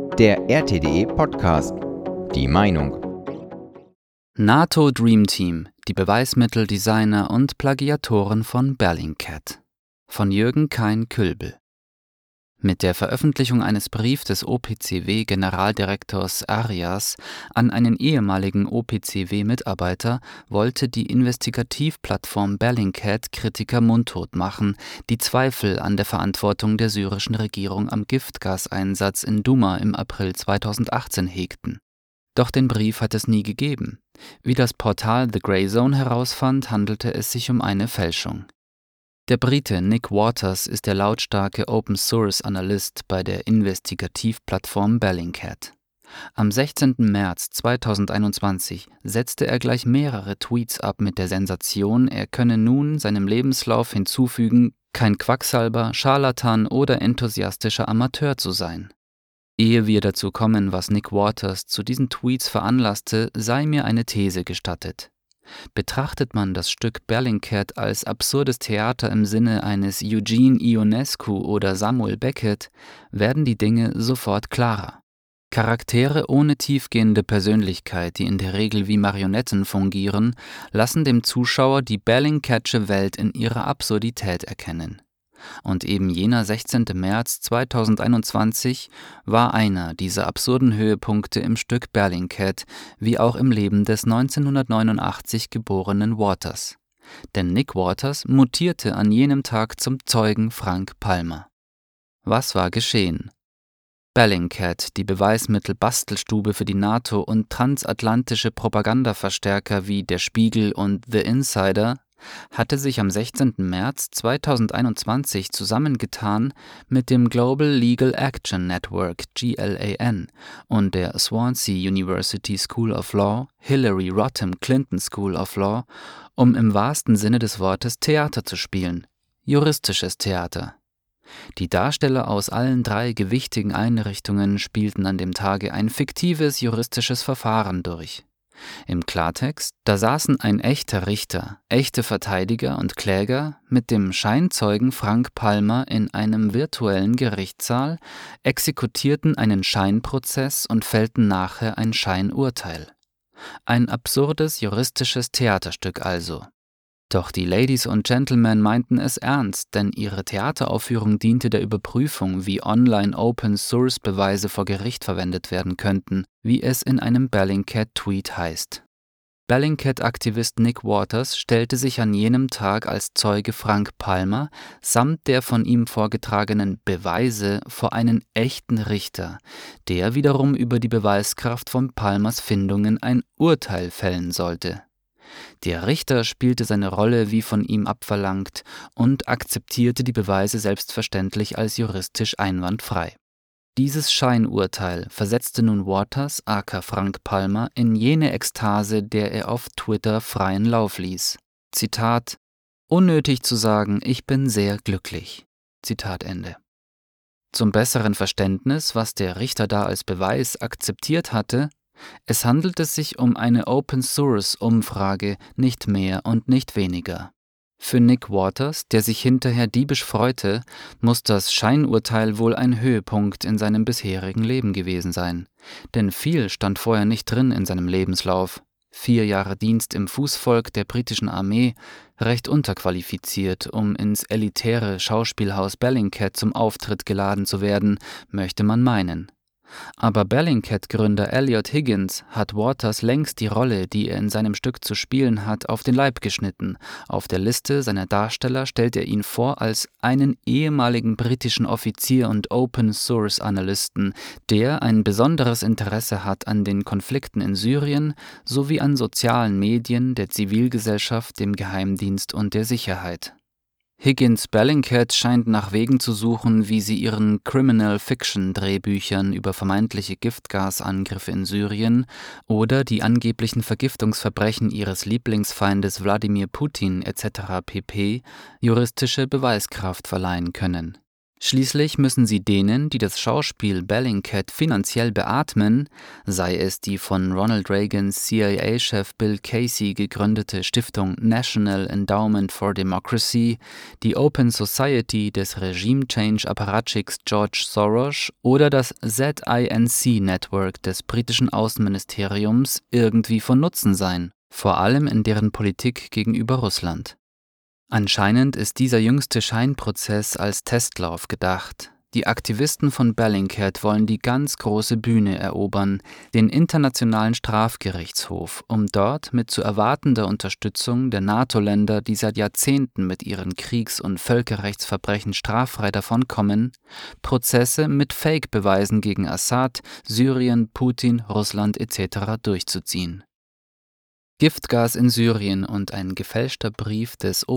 Der RTDE Podcast. Die Meinung. NATO Dream Team, die Beweismitteldesigner und Plagiatoren von Bellingcat. Von Jürgen Kein-Külbel. Mit der Veröffentlichung eines Briefs des OPCW-Generaldirektors Arias an einen ehemaligen OPCW-Mitarbeiter wollte die Investigativplattform Bellingcat Kritiker mundtot machen, die Zweifel an der Verantwortung der syrischen Regierung am Giftgaseinsatz in Douma im April 2018 hegten. Doch den Brief hat es nie gegeben. Wie das Portal The Grey Zone herausfand, handelte es sich um eine Fälschung. Der Brite Nick Waters ist der lautstarke Open-Source-Analyst bei der Investigativplattform Bellingcat. Am 16. März 2021 setzte er gleich mehrere Tweets ab mit der Sensation, er könne nun seinem Lebenslauf hinzufügen, kein Quacksalber, Scharlatan oder enthusiastischer Amateur zu sein. Ehe wir dazu kommen, was Nick Waters zu diesen Tweets veranlasste, sei mir eine These gestattet. Betrachtet man das Stück Bellingcat als absurdes Theater im Sinne eines Eugene Ionescu oder Samuel Beckett, werden die Dinge sofort klarer. Charaktere ohne tiefgehende Persönlichkeit, die in der Regel wie Marionetten fungieren, lassen dem Zuschauer die Bellingcatsche Welt in ihrer Absurdität erkennen. Und eben jener 16. März 2021 war einer dieser absurden Höhepunkte im Stück Bellingcat, wie auch im Leben des 1989 geborenen Waters. Denn Nick Waters mutierte an jenem Tag zum Zeugen Frank Palmer. Was war geschehen? Bellingcat, die Beweismittel-Bastelstube für die NATO und transatlantische Propagandaverstärker wie Der Spiegel und The Insider, hatte sich am 16. März 2021 zusammengetan mit dem Global Legal Action Network GLAN und der Swansea University School of Law, Hillary Rodham Clinton School of Law, um im wahrsten Sinne des Wortes Theater zu spielen, juristisches Theater. Die Darsteller aus allen drei gewichtigen Einrichtungen spielten an dem Tage ein fiktives juristisches Verfahren durch. Im Klartext, da saßen ein echter Richter, echte Verteidiger und Kläger mit dem Scheinzeugen Frank Palmer in einem virtuellen Gerichtssaal, exekutierten einen Scheinprozess und fällten nachher ein Scheinurteil. Ein absurdes juristisches Theaterstück also. Doch die Ladies und Gentlemen meinten es ernst, denn ihre Theateraufführung diente der Überprüfung, wie Online-Open-Source-Beweise vor Gericht verwendet werden könnten, wie es in einem Bellingcat-Tweet heißt. Bellingcat-Aktivist Nick Waters stellte sich an jenem Tag als Zeuge Frank Palmer samt der von ihm vorgetragenen Beweise vor einen echten Richter, der wiederum über die Beweiskraft von Palmers Findungen ein Urteil fällen sollte. Der Richter spielte seine Rolle wie von ihm abverlangt und akzeptierte die Beweise selbstverständlich als juristisch einwandfrei. Dieses Scheinurteil versetzte nun Waters, aka Frank Palmer, in jene Ekstase, der er auf Twitter freien Lauf ließ. Zitat: »Unnötig zu sagen, ich bin sehr glücklich.« Zitat Ende. Zum besseren Verständnis, was der Richter da als Beweis akzeptiert hatte: Es handelte sich um eine Open-Source-Umfrage, nicht mehr und nicht weniger. Für Nick Waters, der sich hinterher diebisch freute, muss das Scheinurteil wohl ein Höhepunkt in seinem bisherigen Leben gewesen sein. Denn viel stand vorher nicht drin in seinem Lebenslauf. 4 Jahre Dienst im Fußvolk der britischen Armee, recht unterqualifiziert, um ins elitäre Schauspielhaus Bellingcat zum Auftritt geladen zu werden, möchte man meinen. Aber Bellingcat-Gründer Elliot Higgins hat Waters längst die Rolle, die er in seinem Stück zu spielen hat, auf den Leib geschnitten. Auf der Liste seiner Darsteller stellt er ihn vor als einen ehemaligen britischen Offizier und Open-Source-Analysten, der ein besonderes Interesse hat an den Konflikten in Syrien sowie an sozialen Medien, der Zivilgesellschaft, dem Geheimdienst und der Sicherheit. Higgins Bellingcat scheint nach Wegen zu suchen, wie sie ihren Criminal-Fiction-Drehbüchern über vermeintliche Giftgasangriffe in Syrien oder die angeblichen Vergiftungsverbrechen ihres Lieblingsfeindes Wladimir Putin etc. pp. juristische Beweiskraft verleihen können. Schließlich müssen sie denen, die das Schauspiel Bellingcat finanziell beatmen, sei es die von Ronald Reagans CIA-Chef Bill Casey gegründete Stiftung National Endowment for Democracy, die Open Society des Regime-Change-Apparatchiks George Soros oder das ZINC-Network des britischen Außenministeriums, irgendwie von Nutzen sein, vor allem in deren Politik gegenüber Russland. Anscheinend ist dieser jüngste Scheinprozess als Testlauf gedacht. Die Aktivisten von Bellingcat wollen die ganz große Bühne erobern, den Internationalen Strafgerichtshof, um dort mit zu erwartender Unterstützung der NATO-Länder, die seit Jahrzehnten mit ihren Kriegs- und Völkerrechtsverbrechen straffrei davonkommen, Prozesse mit Fake-Beweisen gegen Assad, Syrien, Putin, Russland etc. durchzuziehen. Giftgas in Syrien und ein gefälschter Brief des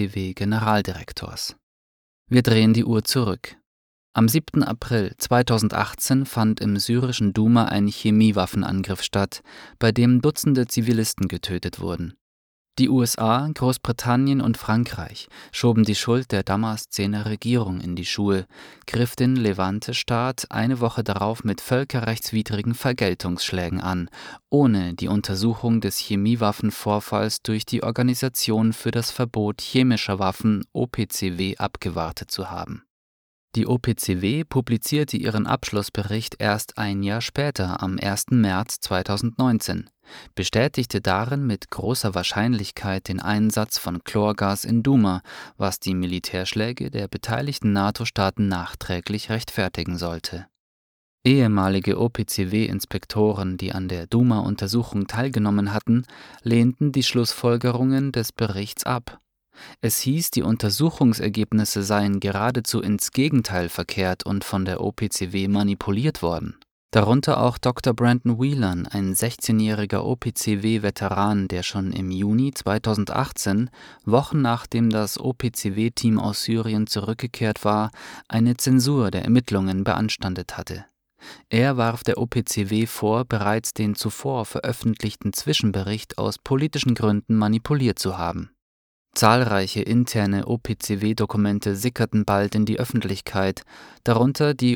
OPCW-Generaldirektors. Wir drehen die Uhr zurück. Am 7. April 2018 fand im syrischen Duma ein Chemiewaffenangriff statt, bei dem Dutzende Zivilisten getötet wurden. Die USA, Großbritannien und Frankreich schoben die Schuld der Damaszener Regierung in die Schuhe, griff den Levante-Staat eine Woche darauf mit völkerrechtswidrigen Vergeltungsschlägen an, ohne die Untersuchung des Chemiewaffenvorfalls durch die Organisation für das Verbot chemischer Waffen OPCW abgewartet zu haben. Die OPCW publizierte ihren Abschlussbericht erst ein Jahr später, am 1. März 2019, bestätigte darin mit großer Wahrscheinlichkeit den Einsatz von Chlorgas in Duma, was die Militärschläge der beteiligten NATO-Staaten nachträglich rechtfertigen sollte. Ehemalige OPCW-Inspektoren, die an der Duma-Untersuchung teilgenommen hatten, lehnten die Schlussfolgerungen des Berichts ab. Es hieß, die Untersuchungsergebnisse seien geradezu ins Gegenteil verkehrt und von der OPCW manipuliert worden. Darunter auch Dr. Brandon Whelan, ein 16-jähriger OPCW-Veteran, der schon im Juni 2018, Wochen nachdem das OPCW-Team aus Syrien zurückgekehrt war, eine Zensur der Ermittlungen beanstandet hatte. Er warf der OPCW vor, bereits den zuvor veröffentlichten Zwischenbericht aus politischen Gründen manipuliert zu haben. Zahlreiche interne OPCW-Dokumente sickerten bald in die Öffentlichkeit, darunter die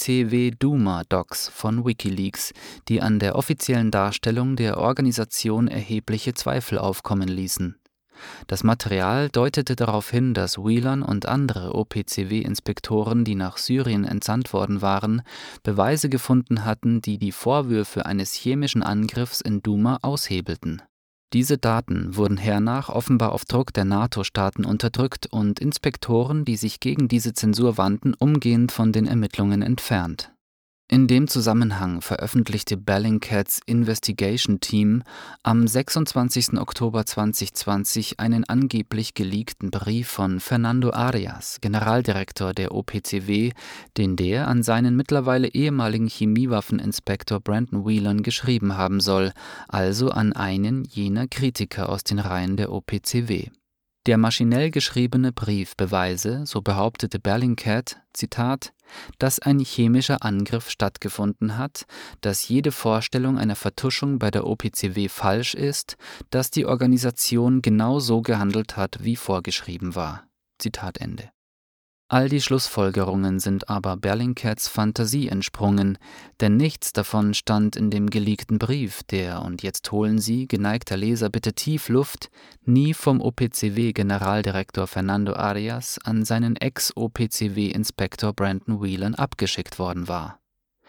OPCW-Duma-Docs von WikiLeaks, die an der offiziellen Darstellung der Organisation erhebliche Zweifel aufkommen ließen. Das Material deutete darauf hin, dass Whelan und andere OPCW-Inspektoren, die nach Syrien entsandt worden waren, Beweise gefunden hatten, die die Vorwürfe eines chemischen Angriffs in Duma aushebelten. Diese Daten wurden hernach offenbar auf Druck der NATO-Staaten unterdrückt und Inspektoren, die sich gegen diese Zensur wandten, umgehend von den Ermittlungen entfernt. In dem Zusammenhang veröffentlichte Bellingcats Investigation Team am 26. Oktober 2020 einen angeblich geleakten Brief von Fernando Arias, Generaldirektor der OPCW, den der an seinen mittlerweile ehemaligen Chemiewaffeninspektor Brandon Whelan geschrieben haben soll, also an einen jener Kritiker aus den Reihen der OPCW. Der maschinell geschriebene Brief beweise, so behauptete Bellingcat, Zitat, dass ein chemischer Angriff stattgefunden hat, dass jede Vorstellung einer Vertuschung bei der OPCW falsch ist, dass die Organisation genau so gehandelt hat, wie vorgeschrieben war. Zitat Ende. All die Schlussfolgerungen sind aber Bellingcats Fantasie entsprungen, denn nichts davon stand in dem geleakten Brief, der, und jetzt holen Sie, geneigter Leser, bitte tief Luft, nie vom OPCW-Generaldirektor Fernando Arias an seinen Ex-OPCW-Inspektor Brandon Whelan abgeschickt worden war.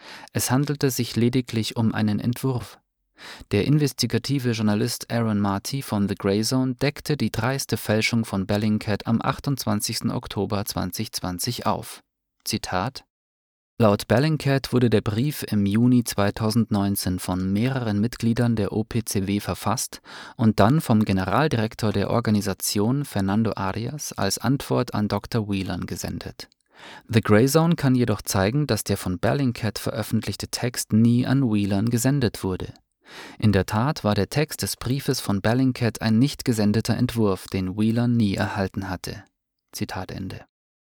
Es handelte sich lediglich um einen Entwurf. Der investigative Journalist Aaron Marty von The Grey Zone deckte die dreiste Fälschung von Bellingcat am 28. Oktober 2020 auf. Zitat: Laut Bellingcat wurde der Brief im Juni 2019 von mehreren Mitgliedern der OPCW verfasst und dann vom Generaldirektor der Organisation Fernando Arias als Antwort an Dr. Whelan gesendet. The Grey Zone kann jedoch zeigen, dass der von Bellingcat veröffentlichte Text nie an Whelan gesendet wurde. In der Tat war der Text des Briefes von Bellingcat ein nicht gesendeter Entwurf, den Whelan nie erhalten hatte. Zitat Ende.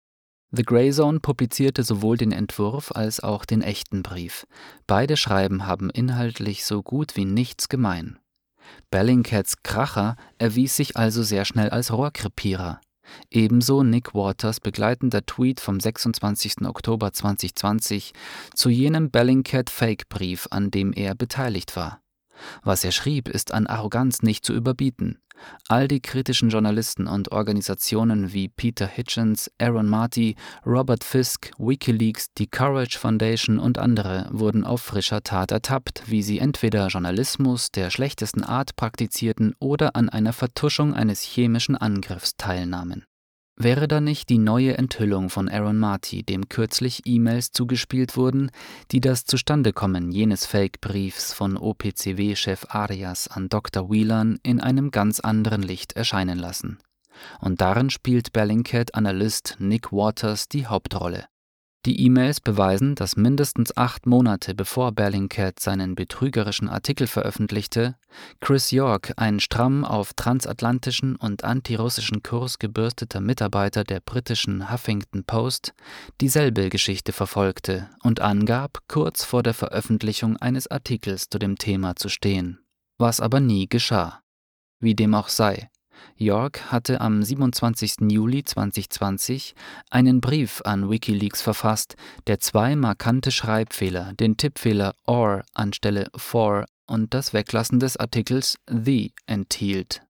The Grey Zone publizierte sowohl den Entwurf als auch den echten Brief. Beide Schreiben haben inhaltlich so gut wie nichts gemein. Bellingcats Kracher erwies sich also sehr schnell als Rohrkrepierer. Ebenso Nick Waters' begleitender Tweet vom 26. Oktober 2020 zu jenem Bellingcat-Fake-Brief, an dem er beteiligt war. Was er schrieb, ist an Arroganz nicht zu überbieten. All die kritischen Journalisten und Organisationen wie Peter Hitchens, Aaron Marty, Robert Fisk, WikiLeaks, die Courage Foundation und andere wurden auf frischer Tat ertappt, wie sie entweder Journalismus der schlechtesten Art praktizierten oder an einer Vertuschung eines chemischen Angriffs teilnahmen. Wäre da nicht die neue Enthüllung von Aaron Marty, dem kürzlich E-Mails zugespielt wurden, die das Zustandekommen jenes Fake-Briefs von OPCW-Chef Arias an Dr. Whelan in einem ganz anderen Licht erscheinen lassen. Und darin spielt Bellingcat-Analyst Nick Waters die Hauptrolle. Die E-Mails beweisen, dass mindestens 8 Monate bevor Bellingcat seinen betrügerischen Artikel veröffentlichte, Chris York, ein stramm auf transatlantischen und antirussischen Kurs gebürsteter Mitarbeiter der britischen Huffington Post, dieselbe Geschichte verfolgte und angab, kurz vor der Veröffentlichung eines Artikels zu dem Thema zu stehen, was aber nie geschah. Wie dem auch sei. York hatte am 27. Juli 2020 einen Brief an WikiLeaks verfasst, der 2 markante Schreibfehler, den Tippfehler or anstelle for und das Weglassen des Artikels the enthielt.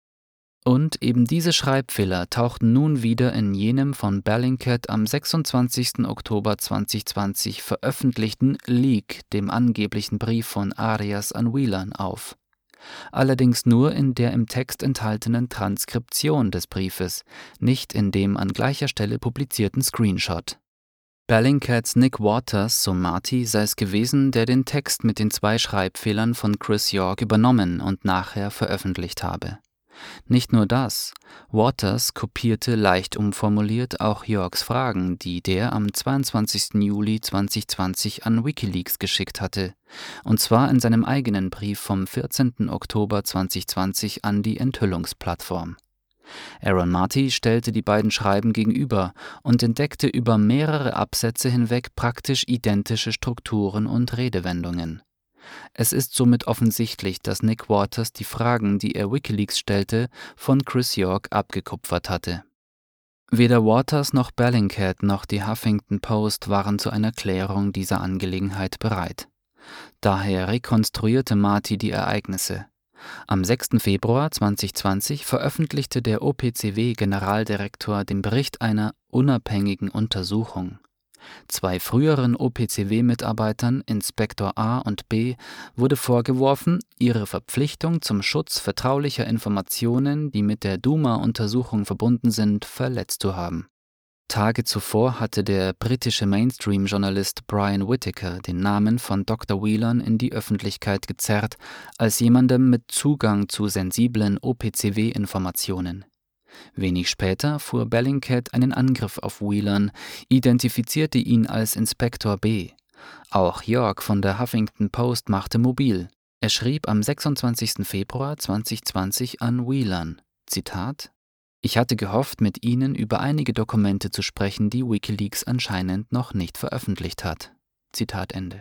Und eben diese Schreibfehler tauchten nun wieder in jenem von Bellingcat am 26. Oktober 2020 veröffentlichten Leak, dem angeblichen Brief von Arias an Whelan, auf. Allerdings nur in der im Text enthaltenen Transkription des Briefes, nicht in dem an gleicher Stelle publizierten Screenshot. Bellingcats Nick Waters, so Marty, sei es gewesen, der den Text mit den 2 Schreibfehlern von Chris York übernommen und nachher veröffentlicht habe. Nicht nur das, Waters kopierte leicht umformuliert auch Yorks Fragen, die der am 22. Juli 2020 an WikiLeaks geschickt hatte, und zwar in seinem eigenen Brief vom 14. Oktober 2020 an die Enthüllungsplattform. Aaron Marty stellte die beiden Schreiben gegenüber und entdeckte über mehrere Absätze hinweg praktisch identische Strukturen und Redewendungen. Es ist somit offensichtlich, dass Nick Waters die Fragen, die er WikiLeaks stellte, von Chris York abgekupfert hatte. Weder Waters noch Bellingcat noch die Huffington Post waren zu einer Klärung dieser Angelegenheit bereit. Daher rekonstruierte Marty die Ereignisse. Am 6. Februar 2020 veröffentlichte der OPCW-Generaldirektor den Bericht einer unabhängigen Untersuchung. 2 früheren OPCW-Mitarbeitern, Inspektor A und B, wurde vorgeworfen, ihre Verpflichtung zum Schutz vertraulicher Informationen, die mit der Duma-Untersuchung verbunden sind, verletzt zu haben. Tage zuvor hatte der britische Mainstream-Journalist Brian Whittaker den Namen von Dr. Whelan in die Öffentlichkeit gezerrt, als jemandem mit Zugang zu sensiblen OPCW-Informationen. Wenig später fuhr Bellingcat einen Angriff auf Whelan, identifizierte ihn als Inspektor B. Auch York von der Huffington Post machte mobil. Er schrieb am 26. Februar 2020 an Whelan, Zitat: „Ich hatte gehofft, mit Ihnen über einige Dokumente zu sprechen, die WikiLeaks anscheinend noch nicht veröffentlicht hat." Zitat Ende.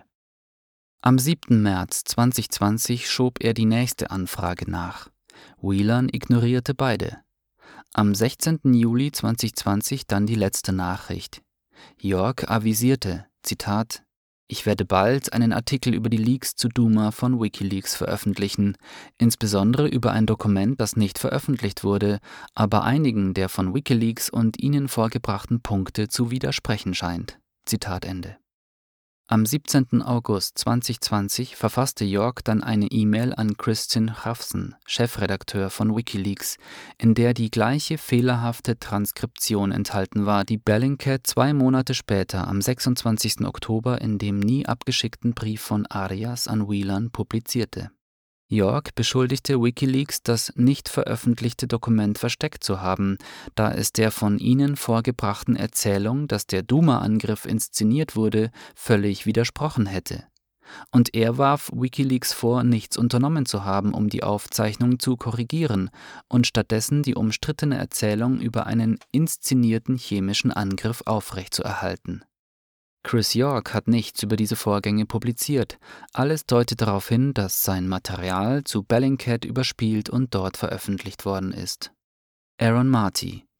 Am 7. März 2020 schob er die nächste Anfrage nach. Whelan ignorierte beide. Am 16. Juli 2020 dann die letzte Nachricht. York avisierte, Zitat: „Ich werde bald einen Artikel über die Leaks zu Duma von WikiLeaks veröffentlichen, insbesondere über ein Dokument, das nicht veröffentlicht wurde, aber einigen der von WikiLeaks und ihnen vorgebrachten Punkte zu widersprechen scheint." Zitat Ende. Am 17. August 2020 verfasste York dann eine E-Mail an Kristin Hrafnsson, Chefredakteur von WikiLeaks, in der die gleiche fehlerhafte Transkription enthalten war, die Bellingcat 2 Monate später am 26. Oktober in dem nie abgeschickten Brief von Arias an Whelan publizierte. York beschuldigte WikiLeaks, das nicht veröffentlichte Dokument versteckt zu haben, da es der von ihnen vorgebrachten Erzählung, dass der Duma-Angriff inszeniert wurde, völlig widersprochen hätte. Und er warf WikiLeaks vor, nichts unternommen zu haben, um die Aufzeichnung zu korrigieren und stattdessen die umstrittene Erzählung über einen inszenierten chemischen Angriff aufrechtzuerhalten. Chris York hat nichts über diese Vorgänge publiziert. Alles deutet darauf hin, dass sein Material zu Bellingcat überspielt und dort veröffentlicht worden ist. Aaron Marty,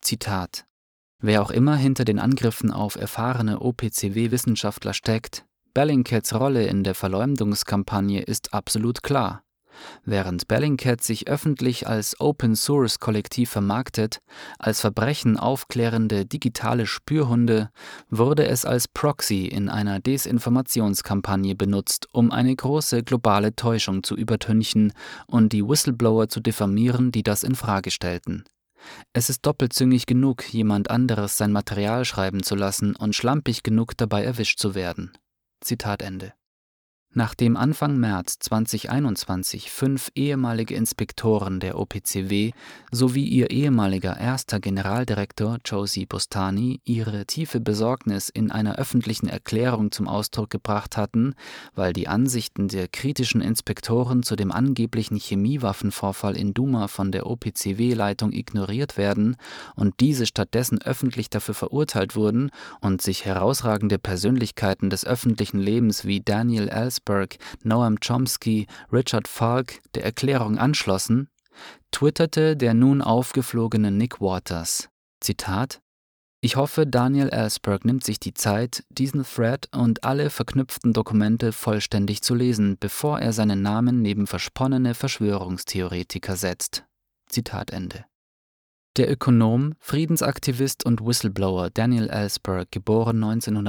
Zitat: Wer auch immer hinter den Angriffen auf erfahrene OPCW-Wissenschaftler steckt, Bellingcats Rolle in der Verleumdungskampagne ist absolut klar. Während Bellingcat sich öffentlich als Open-Source-Kollektiv vermarktet, als Verbrechen aufklärende digitale Spürhunde, wurde es als Proxy in einer Desinformationskampagne benutzt, um eine große globale Täuschung zu übertünchen und die Whistleblower zu diffamieren, die das in Frage stellten. Es ist doppelzüngig genug, jemand anderes sein Material schreiben zu lassen und schlampig genug dabei erwischt zu werden. Zitat Ende. Nachdem Anfang März 2021 5 ehemalige Inspektoren der OPCW sowie ihr ehemaliger erster Generaldirektor Josie Bustani ihre tiefe Besorgnis in einer öffentlichen Erklärung zum Ausdruck gebracht hatten, weil die Ansichten der kritischen Inspektoren zu dem angeblichen Chemiewaffenvorfall in Douma von der OPCW-Leitung ignoriert werden und diese stattdessen öffentlich dafür verurteilt wurden und sich herausragende Persönlichkeiten des öffentlichen Lebens wie Daniel Ellsberg, Noam Chomsky, Richard Falk der Erklärung anschlossen, twitterte der nun aufgeflogene Nick Waters, Zitat: Ich hoffe, Daniel Ellsberg nimmt sich die Zeit, diesen Thread und alle verknüpften Dokumente vollständig zu lesen, bevor er seinen Namen neben versponnene Verschwörungstheoretiker setzt. Zitat Ende. Der Ökonom, Friedensaktivist und Whistleblower Daniel Ellsberg, geboren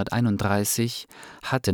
1931, hatte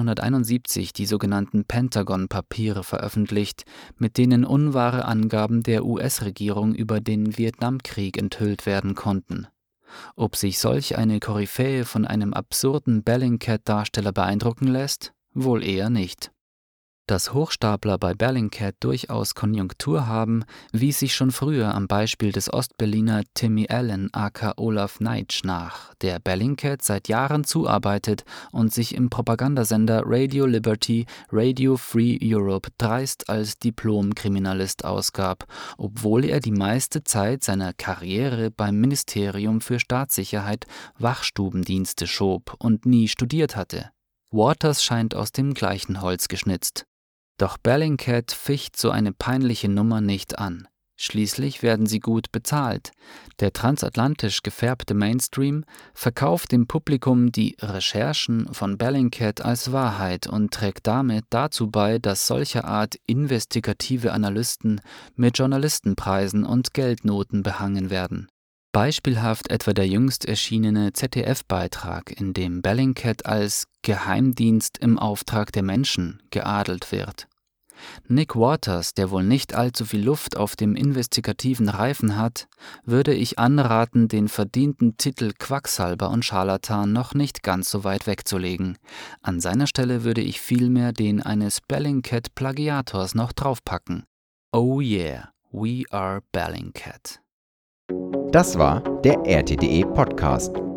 1971 die sogenannten Pentagon-Papiere veröffentlicht, mit denen unwahre Angaben der US-Regierung über den Vietnamkrieg enthüllt werden konnten. Ob sich solch eine Koryphäe von einem absurden Bellingcat-Darsteller beeindrucken lässt? Wohl eher nicht. Dass Hochstapler bei Bellingcat durchaus Konjunktur haben, wies sich schon früher am Beispiel des Ostberliner Timmy Allen aka Olaf Neitsch nach, der Bellingcat seit Jahren zuarbeitet und sich im Propagandasender Radio Liberty, Radio Free Europe dreist als Diplom-Kriminalist ausgab, obwohl er die meiste Zeit seiner Karriere beim Ministerium für Staatssicherheit Wachstubendienste schob und nie studiert hatte. Waters scheint aus dem gleichen Holz geschnitzt. Doch Bellingcat ficht so eine peinliche Nummer nicht an. Schließlich werden sie gut bezahlt. Der transatlantisch gefärbte Mainstream verkauft dem Publikum die Recherchen von Bellingcat als Wahrheit und trägt damit dazu bei, dass solcherart investigative Analysten mit Journalistenpreisen und Geldnoten behangen werden. Beispielhaft etwa der jüngst erschienene ZDF-Beitrag, in dem Bellingcat als Geheimdienst im Auftrag der Menschen geadelt wird. Nick Waters, der wohl nicht allzu viel Luft auf dem investigativen Reifen hat, würde ich anraten, den verdienten Titel Quacksalber und Scharlatan noch nicht ganz so weit wegzulegen. An seiner Stelle würde ich vielmehr den eines Bellingcat-Plagiators noch draufpacken. Oh yeah, we are Bellingcat. Das war der RTDE Podcast.